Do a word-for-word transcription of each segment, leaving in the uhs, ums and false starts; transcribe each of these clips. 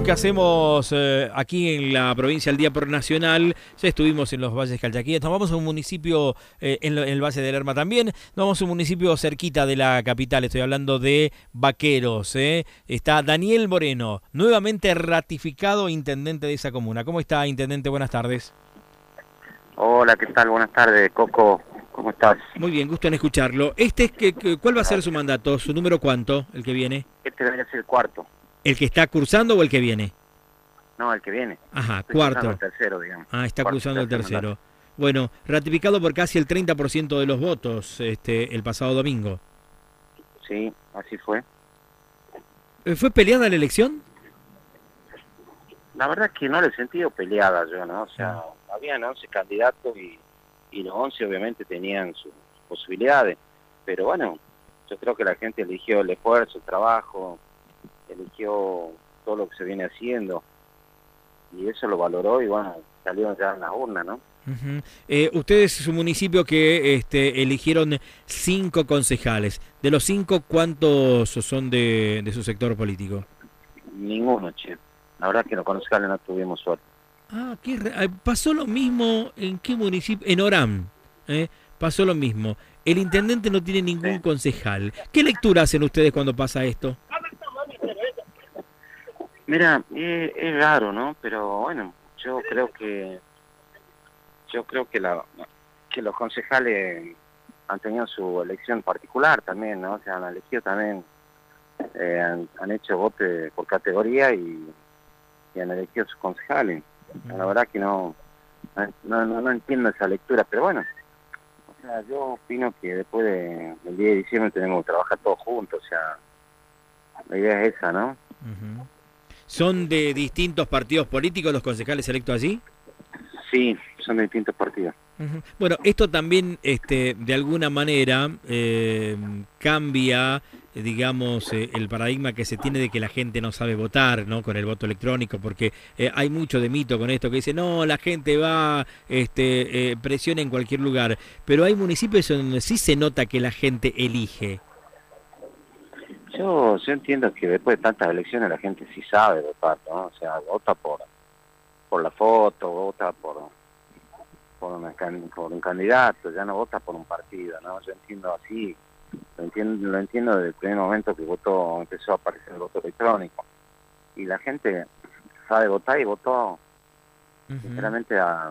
que hacemos eh, aquí en la provincia del Día Por Nacional. Ya estuvimos en los valles calchaquíes, nos vamos a un municipio, eh, en, lo, en el Valle del Lerma también, nos vamos a un municipio cerquita de la capital, estoy hablando de Vaqueros. Eh. Está Daniel Moreno, nuevamente ratificado intendente de esa comuna. ¿Cómo está, intendente? Buenas tardes. Hola, ¿qué tal? Buenas tardes, Coco. ¿Cómo estás? Muy bien, gusto en escucharlo. Este es que, que, ¿Cuál va a ser su mandato? ¿Su número cuánto, el que viene? Este debería ser el cuarto. ¿El que está cursando o el que viene? No, el que viene. Ajá, Estoy cuarto. El tercero, digamos. Ah, está Cuarto, cruzando el tercer tercero. mandato. Bueno, ratificado por casi el treinta por ciento de los votos este, el pasado domingo. Sí, así fue. ¿Fue peleada la elección? La verdad es que no le he sentido peleada yo, ¿no? O sea, habían once candidatos y, y los once obviamente tenían sus posibilidades. Pero bueno, yo creo que la gente eligió el esfuerzo, el trabajo, eligió todo lo que se viene haciendo. Y eso lo valoró y bueno, salió ya en las urnas, ¿no? Uh-huh. eh, ustedes es un municipio que este, eligieron cinco concejales. De los cinco, ¿cuántos son de, de su sector político? Ninguno, che. La verdad que los concejales no tuvimos suerte. Ah, ¿qué re... pasó lo mismo en qué municipio? En Orán. ¿eh? Pasó lo mismo. El intendente no tiene ningún Sí. concejal. ¿Qué lectura hacen ustedes cuando pasa esto? Mira, es, es raro, ¿no? Pero bueno, yo creo que yo creo que la que los concejales han tenido su elección particular también, ¿no? O sea, han elegido también, eh, han, han hecho votos por categoría y, y han elegido sus concejales. La verdad que no no, no no entiendo esa lectura, pero bueno, o sea, yo opino que después de, del diez de diciembre tenemos que trabajar todos juntos, o sea, la idea es esa, ¿no? Uh-huh. ¿Son de distintos partidos políticos los concejales electos allí? Sí, son de distintos partidos. Uh-huh. Bueno, esto también, este, de alguna manera, eh, cambia, digamos, eh, el paradigma que se tiene de que la gente no sabe votar, ¿no? Con el voto electrónico, porque eh, hay mucho de mito con esto que dice, no, la gente va, este, eh, presiona en cualquier lugar, pero hay municipios donde sí se nota que la gente elige. Yo, yo entiendo que después de tantas elecciones la gente sí sabe votar, ¿no? O sea, vota por por la foto, vota por por, una, por un candidato, ya no vota por un partido, ¿no? Yo entiendo así, lo entiendo, lo entiendo desde el primer momento que votó, empezó a aparecer el voto electrónico. Y la gente sabe votar y votó, uh-huh. sinceramente, a,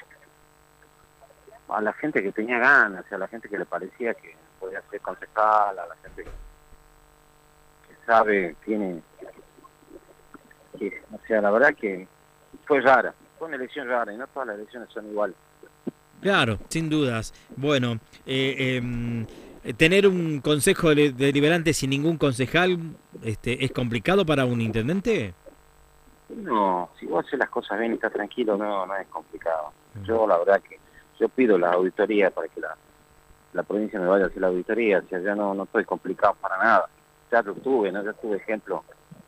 a la gente que tenía ganas, a la gente que le parecía que podía ser concejal, a la gente que sabe, tiene, que, o sea, la verdad que fue rara, fue una elección rara y no todas las elecciones son iguales. Claro, sin dudas. Bueno, eh, eh, tener un consejo deliberante sin ningún concejal, este, ¿es complicado para un intendente? No, si vos haces las cosas bien y estás tranquilo, no, no es complicado. Yo la verdad que, yo pido la auditoría para que la, la provincia me vaya a hacer la auditoría, o sea, ya no, no estoy complicado para nada. Ya lo tuve, ¿no? Ya tuve ejemplo.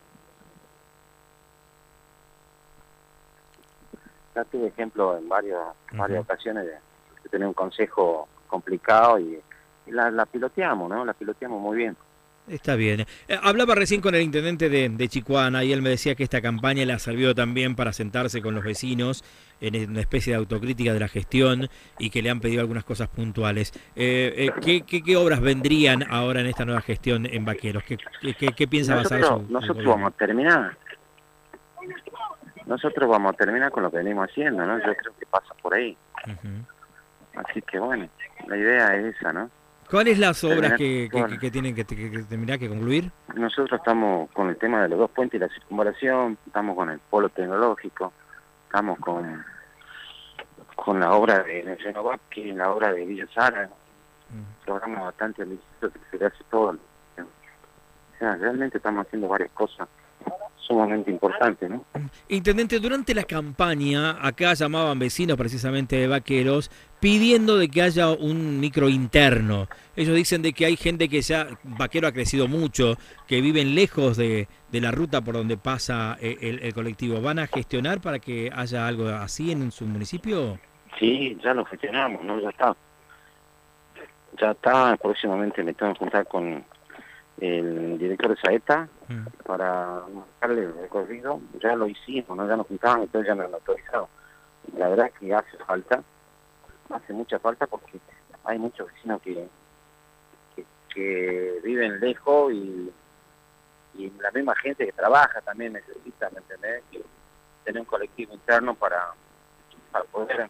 Ya tuve ejemplo en varios, uh-huh. varias ocasiones de, de tener un consejo complicado y, y la, la piloteamos, ¿no? La piloteamos muy bien. Está bien. Eh, hablaba recién con el intendente de, de Chicoana y él me decía que esta campaña le ha servido también para sentarse con los vecinos en una especie de autocrítica de la gestión y que le han pedido algunas cosas puntuales. Eh, eh, ¿qué, qué, ¿Qué obras vendrían ahora en esta nueva gestión en Vaqueros? ¿Qué, qué, qué piensa nosotros, basar su, Nosotros vamos a terminar. Nosotros vamos a terminar con lo que venimos haciendo, ¿no? Yo creo que pasa por ahí. Uh-huh. Así que bueno, la idea es esa, ¿no? ¿Cuáles las obras que, que, que, que tienen que, que, que terminar, que concluir? Nosotros estamos con el tema de los dos puentes y la circunvalación, estamos con el polo tecnológico, estamos con con la obra de Genovac y la obra de Villa Sara, mm. logramos bastante el licito que se hace todo. O sea, realmente estamos haciendo varias cosas sumamente importantes, ¿no? Intendente, durante la campaña, acá llamaban vecinos precisamente de Vaqueros, pidiendo de que haya un micro interno. Ellos dicen de que hay gente que ya, Vaquero ha crecido mucho, que viven lejos de, de la ruta por donde pasa el, el colectivo. ¿Van a gestionar para que haya algo así en su municipio? Sí, ya lo gestionamos, ¿no? Ya está. Ya está, próximamente me tengo que juntar con, el director de Saeta Mm. para marcarle el recorrido. Ya lo hicimos, ¿no? Ya nos juntaban, entonces ya nos han autorizado. La verdad que hace falta, hace mucha falta porque hay muchos vecinos que, que, que viven lejos y, y la misma gente que trabaja también necesita, ¿me entendés? Que tener un colectivo interno para, para poder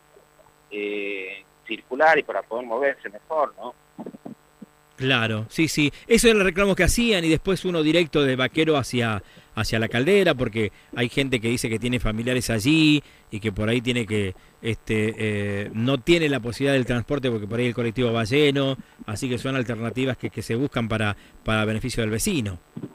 eh, circular y para poder moverse mejor, ¿no? Claro, sí, sí. Eso eran los reclamos que hacían y después uno directo de Vaquero hacia, hacia la Caldera, porque hay gente que dice que tiene familiares allí y que por ahí tiene que, este, eh, no tiene la posibilidad del transporte porque por ahí el colectivo va lleno, así que son alternativas que, que se buscan para, para beneficio del vecino.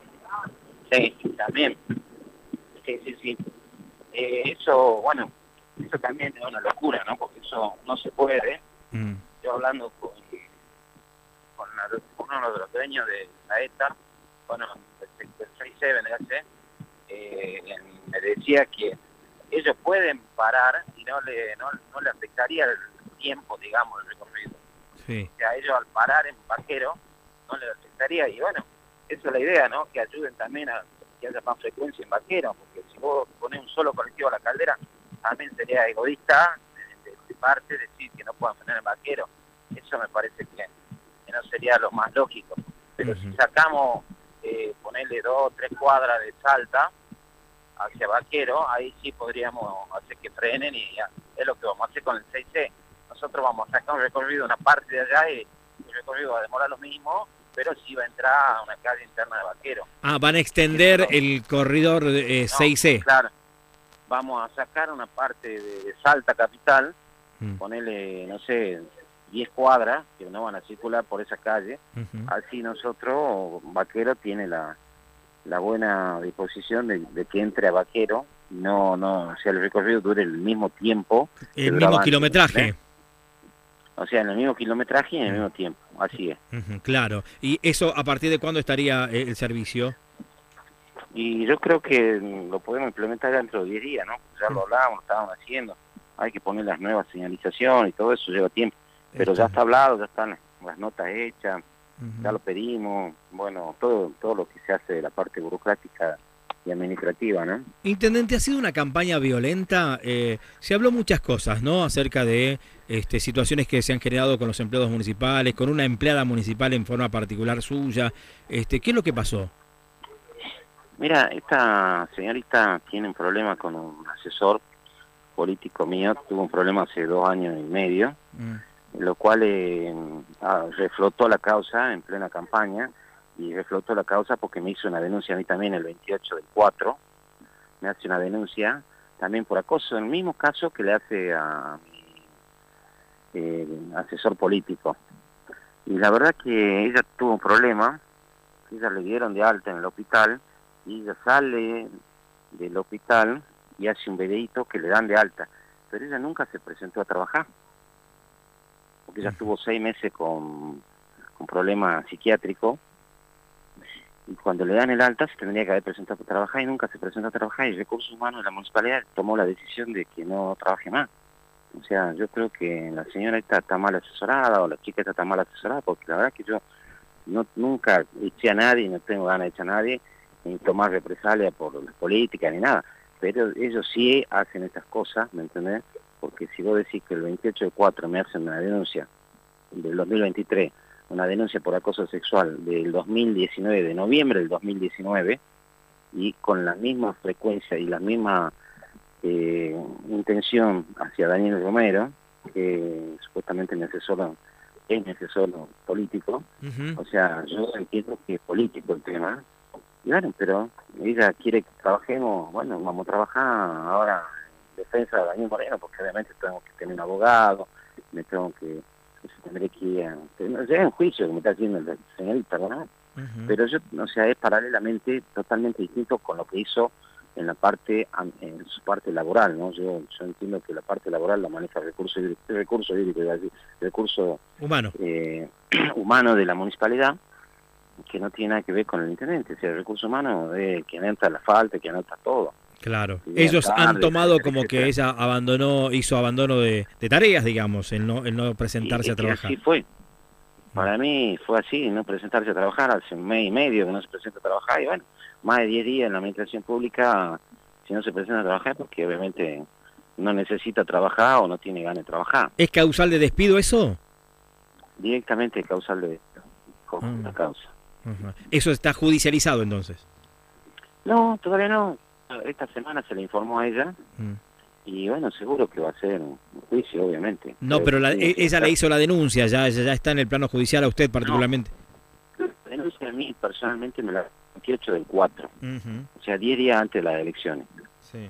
Sí, también. Sí, sí, sí. Eh, eso, bueno, eso también es una locura, ¿no? Porque eso no se puede. Mm. Yo hablando con, con, la, con uno de los dueños de la E T A, bueno, del, del seis C, vendría a ser, eh, me decía que ellos pueden parar y no le, no, no le afectaría el tiempo, digamos, el recorrido. Sí. O sea, ellos al parar en Vaquero no le afectaría y bueno, esa es la idea, ¿no? Que ayuden también a que haya más frecuencia en Vaquero, porque si vos ponés un solo colectivo a la Caldera, también sería egoísta de, de, de parte decir que no puedan poner en Vaquero. Eso me parece que, que no sería lo más lógico. Pero uh-huh. si sacamos, eh, ponerle dos o tres cuadras de Salta hacia Vaquero, ahí sí podríamos hacer que frenen y ya, es lo que vamos a hacer con el seis C. Nosotros vamos a sacar un recorrido, una parte de allá y el recorrido va a demorar lo mismo, pero sí va a entrar a una calle interna de Vaquero. Ah, van a extender no, el corredor eh, no, seis C. Claro, vamos a sacar una parte de, de Salta Capital, mm. ponerle, no sé, diez cuadras, que no van a circular por esa calle, uh-huh. así nosotros, Vaquero tiene la, la buena disposición de, de que entre a Vaquero, no, no, o sea, el recorrido dure el mismo tiempo. El mismo kilometraje. ¿eh? O sea, en el mismo kilometraje y en el mismo tiempo, así es. Uh-huh, claro. ¿Y eso a partir de cuándo estaría el servicio? Y yo creo que lo podemos implementar dentro de diez días, ¿no? Ya lo hablábamos, lo estábamos haciendo. Hay que poner las nuevas señalizaciones y todo eso lleva tiempo. Pero está. Ya está hablado, ya están las notas hechas, uh-huh. ya lo pedimos. Bueno, todo todo lo que se hace de la parte burocrática y administrativa, ¿no? Intendente, ha sido una campaña violenta. Eh, se habló muchas cosas, ¿no? Acerca de este, situaciones que se han generado con los empleados municipales, con una empleada municipal en forma particular suya. Este, ¿qué es lo que pasó? Mira, esta señorita tiene un problema con un asesor político mío. Tuvo un problema hace dos años y medio, mm. lo cual eh, ah, reflotó la causa en plena campaña. Y reflotó la causa porque me hizo una denuncia a mí también el veintiocho del cuatro, me hace una denuncia también por acoso, en el mismo caso que le hace a mi eh, asesor político. Y la verdad que ella tuvo un problema, ella le dieron de alta en el hospital, y ella sale del hospital y hace un videíto que le dan de alta, pero ella nunca se presentó a trabajar, porque ella estuvo seis meses con, con problemas psiquiátricos. Y cuando le dan el alta se tendría que haber presentado a trabajar y nunca se presentó a trabajar, y Recursos Humanos de la Municipalidad tomó la decisión de que no trabaje más. O sea, yo creo que la señora esta está mal asesorada, o la chica esta está mal asesorada, porque la verdad que yo no nunca eché a nadie, no tengo ganas de echar a nadie, ni tomar represalia por la política, ni nada. Pero ellos sí hacen estas cosas, ¿me entendés? Porque si vos decís que el veintiocho de cuatro me hacen una denuncia del dos mil veintitrés, una denuncia por acoso sexual del dos mil diecinueve, de noviembre del dos mil diecinueve, y con la misma frecuencia y la misma eh, intención hacia Daniel Romero, que supuestamente mi asesor, es mi asesor político, uh-huh. O sea, yo entiendo que es político el tema, y bueno, pero ella quiere que trabajemos, bueno, vamos a trabajar ahora en defensa de Daniel Moreno, porque obviamente tengo que tener un abogado, me tengo que... tendré que ir a... No sé, en juicio, como está haciendo el señorita, ¿no? Uh-huh. Pero yo, o sea, es paralelamente totalmente distinto con lo que hizo en la parte, en su parte laboral, ¿no? Yo, yo entiendo que la parte laboral la maneja el recurso hídrico, el recurso hídrico, el recurso humano. Eh, humano de la municipalidad, que no tiene nada que ver con el intendente. O sea, el recurso humano es quien entra la falta, quien anota todo. Claro, ellos tarde, han tomado como etcétera. Que ella abandonó, hizo abandono de, de tareas, digamos, el no, el no presentarse y, a trabajar. Así fue, Para mí fue así, no presentarse a trabajar, hace un mes y medio que no se presenta a trabajar, y bueno, más de diez días en la administración pública, si no se presenta a trabajar, porque obviamente no necesita trabajar o no tiene ganas de trabajar. ¿Es causal de despido eso? Directamente causal de con la Mm. causa. Ajá. Eso está judicializado entonces. No, todavía no. Esta semana se le informó a ella, Mm. y bueno, seguro que va a ser un juicio, obviamente. No, pero la- e- ella le hizo la denuncia, ya, ya ya está en el plano judicial a usted particularmente. La denuncia a mí personalmente me la el veintiocho del cuatro, Ujú. o sea, diez días antes de las elecciones. Sí.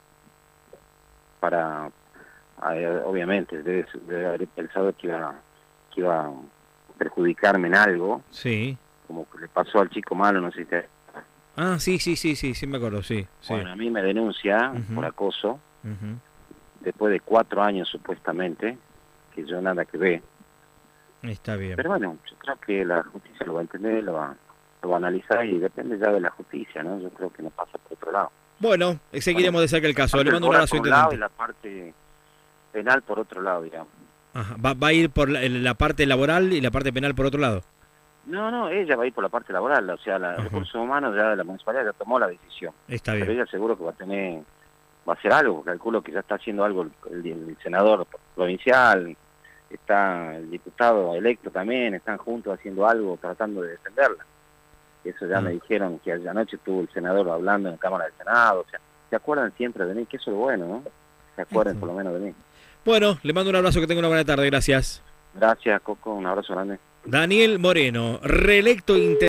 Para, eh, obviamente, debe, debe haber pensado que iba, que iba a perjudicarme en algo, Sí. como que le pasó al chico malo, no sé si te... Ah, sí, sí, sí, sí, sí me acuerdo, sí. sí. Bueno, a mí me denuncia Ujú. por acoso, Ujú. después de cuatro años supuestamente, que yo nada que ver. Está bien. Pero bueno, yo creo que la justicia lo va a entender, lo va, lo va a analizar, y depende ya de la justicia, ¿no? Yo creo que no pasa por otro lado. Bueno, eh, seguiremos de cerca el caso. Le Parte mando un moral abrazo, por un lado y intendente. la parte penal por otro lado, digamos. Ajá. Va, va a ir por la, la parte laboral y la parte penal por otro lado. No, no, ella va a ir por la parte laboral, o sea, la Ajá. recursos humanos ya de la municipalidad ya tomó la decisión. Está Pero bien. ella seguro que va a tener, va a hacer algo, calculo que ya está haciendo algo el, el- el senador provincial, está el diputado electo también, están juntos haciendo algo, tratando de defenderla. Eso ya Ah. me dijeron que anoche estuvo el senador hablando en la Cámara del Senado, o sea, se acuerdan siempre de mí, que eso es lo bueno, ¿no? Se acuerdan Está por lo menos de mí. Bueno, le mando un abrazo, que tenga una buena tarde, gracias. Gracias, Coco, un abrazo grande. Daniel Moreno, reelecto intendente.